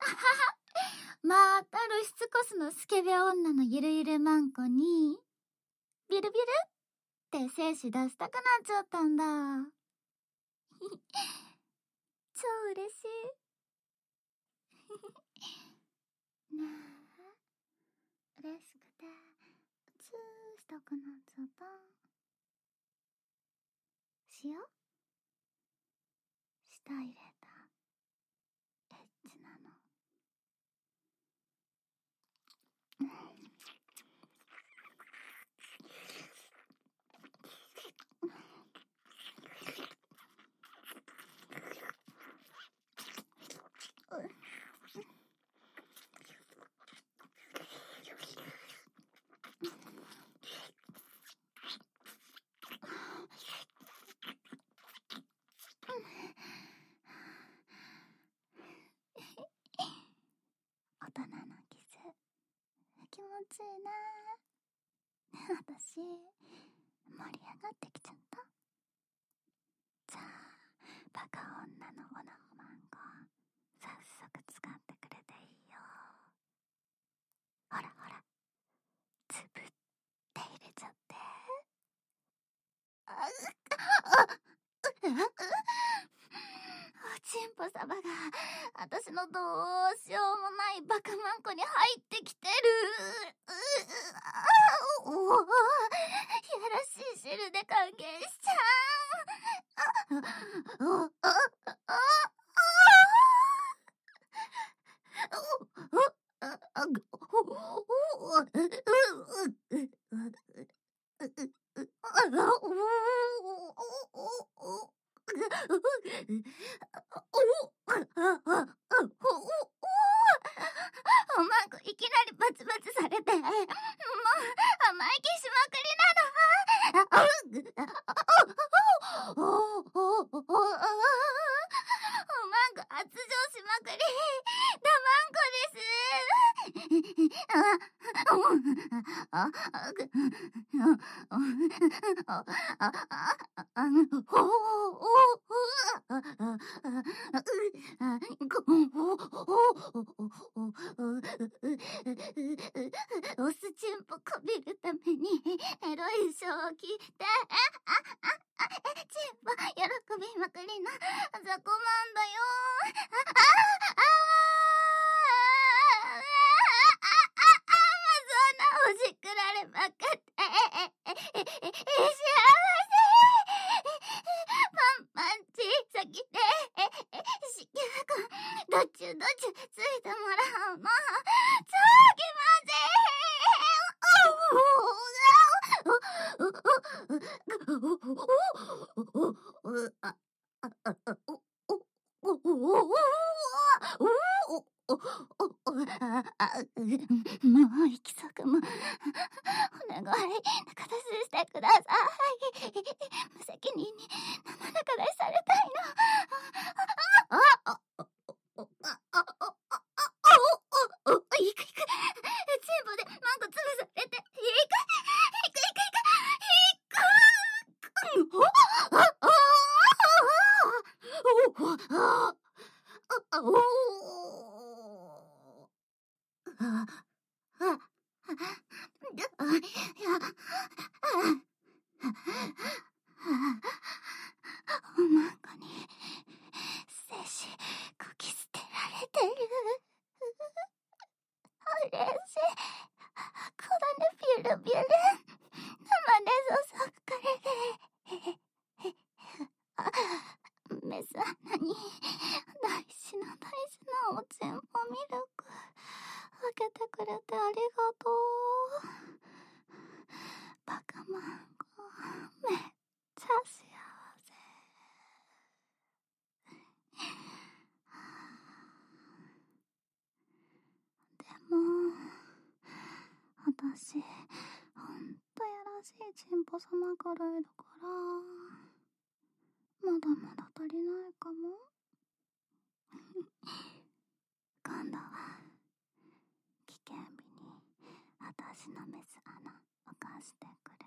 また露出コスのスケベ女のゆるゆるマンコにビルビルって精子出したくなっちゃったんだ。超嬉しい。ねえ、嬉しくてチューしたくなっちゃった。塩舌入れたエッチなの。大人のキス気持ちいいな。私盛り上がってきちゃった。じゃあバカ女のオナホマンコ早速使ってくれていいよ。ほらほら、つぶって入れちゃって。おちんぽ様が私のどうしようもないバカマンコに入ってきてる。おお、やらしい汁で歓迎しちゃう。おまんこいきなりバツバツされて、もう甘え気しまくりなの。おまんこ発情しまくりだまんこです。オスチンポこびるためにエロい衣装を着てチンポ喜びまくりのザコマンだよ。ほじくられまくって幸せ。パンパン小さきで子宮どっちゅどっちゅついてもらうの超気まずい。もう行きそくもお願い中出ししてください。無責任に生中出しされたいの。いくチンポでマンコ潰されていくおまんこに精子こき捨てられてる。嬉しい。こだねビュルビュル生で注ぐからでメス穴に大事なおちんぽミルクあげてくれてありがとう。バカマンコめっちゃ幸せ。でも私ほんとやらしいチンポ様くらいだからまだまだ足りないかも。今度は危険日に私のメス穴を貸してくれ